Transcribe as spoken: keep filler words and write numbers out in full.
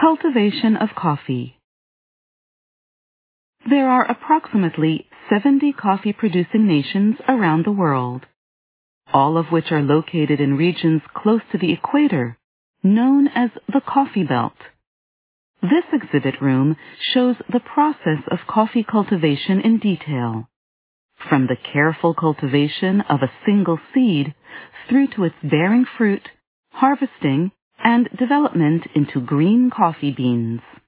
Cultivation of coffee. There are approximately seventy coffee-producing nations around the world, all of which are located in regions close to the equator, known as the Coffee Belt. This exhibit room shows the process of coffee cultivation in detail, from the careful cultivation of a single seed through to its bearing fruit, harvesting, and development into green coffee beans.